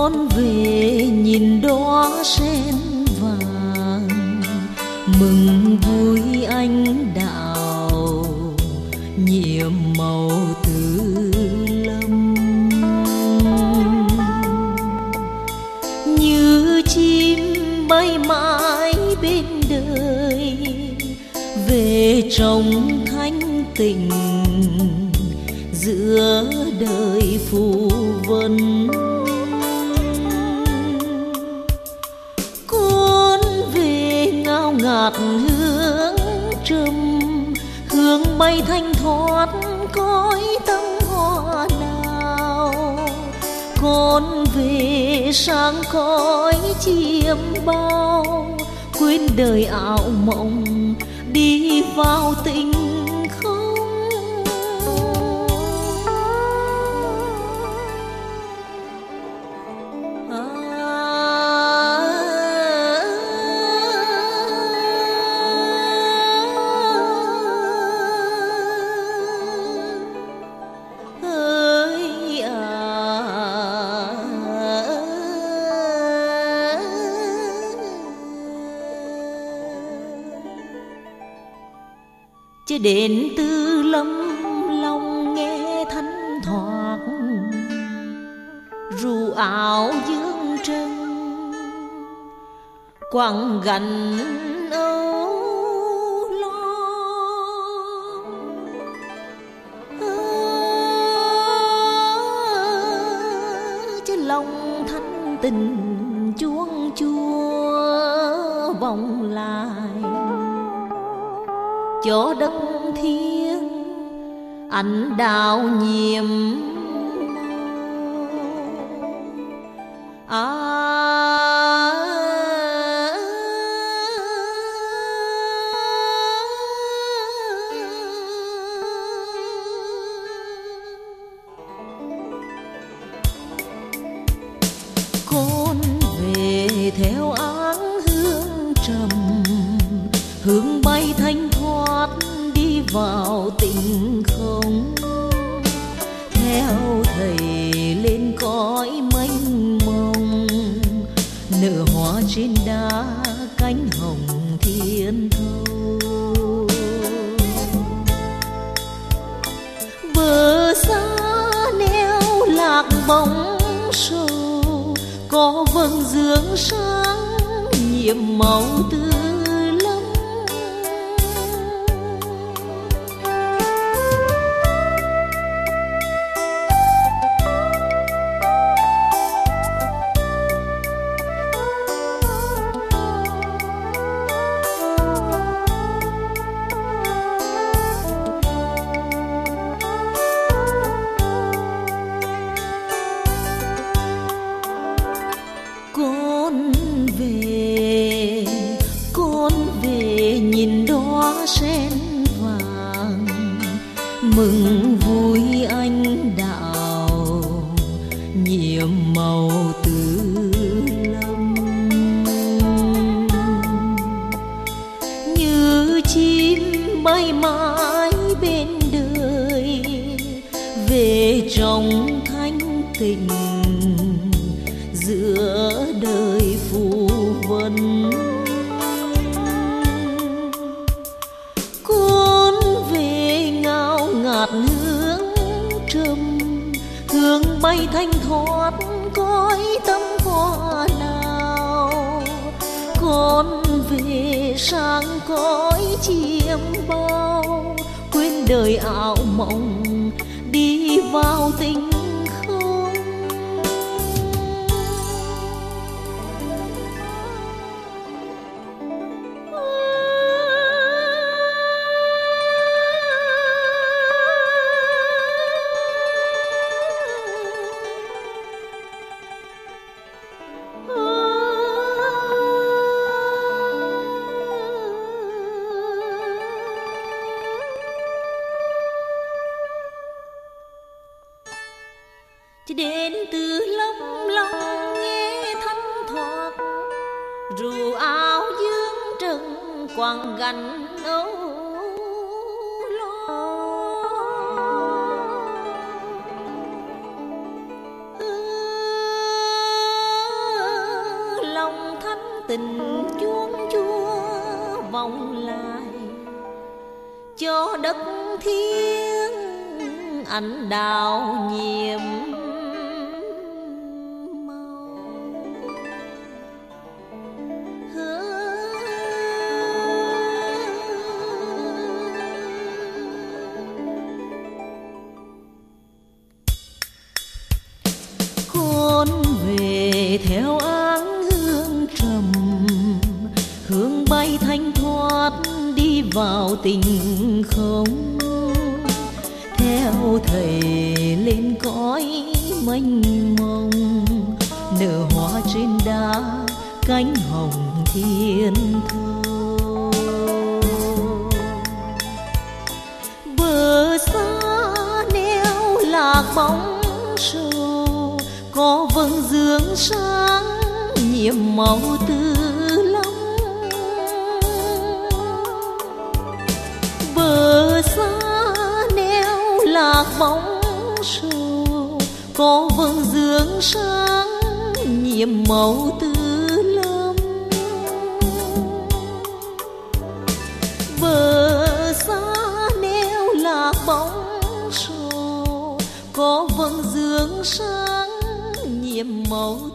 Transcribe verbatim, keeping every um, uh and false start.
con về nhìn đóa sen vàng, mừng vui anh đạo nhiệm màu tứ lâm. Như chim bay mãi bên đời, về trong thanh tịnh giữa đời phù vân. Con về ngao ngạt hương trầm, hương bay thanh thoát cõi tâm hoa nào. Con về sang cõi chiêm bao, quên đời ảo mộng đi vào tình không. Chứ đến Tư Lâm lòng nghe thanh thoát, ru áo dương trân quăng gánh âu lo. Chứ lòng thanh tình chuông chua vòng lại, cho đất thiên anh đào nhiệm à. Con về theo áng hương trầm, hương bay thanh thoát đi vào tình không. Theo thầy lên cõi mênh mông, nở hoa trên đá cánh hồng thiên thâu. Bờ xa neo lạc bóng sầu, có vầng dương sáng nhiệm màu tươi. Con về, con về nhìn đóa sen vàng, mừng vui anh đạo nhiệm màu tứ lâm. Như chim bay mãi bên đời, về trong thanh tịnh giữa đời phù vân. Con về ngao ngạt hương trầm, hương bay thanh thoát cõi tâm hoa nào. Con về sang cõi chiêm bao, quên đời ảo mộng đi vào tình không. Chỉ đến Từ Lâm lòng nghe thanh thoát, ru áo dương trần quăng gánh âu lo. tình chuông chúa vòng lại cho đất thiêng anh đào nhiệm màu. Con về theo áng hương trầm, hương bay thanh thoát đi vào tình không. Theo thầy lên cõi mênh mông, nở hoa trên đá cánh hồng thiên thu. Bờ xa neo lạc bóng sầu, có vầng dương sáng nhiệm màu tư lắm. Bờ xa lạc bóng sầu, có vầng dương sáng nhiệm màu tư lâm. Bờ xa neo lạc bóng sầu, có vầng dương sáng nhiệm màu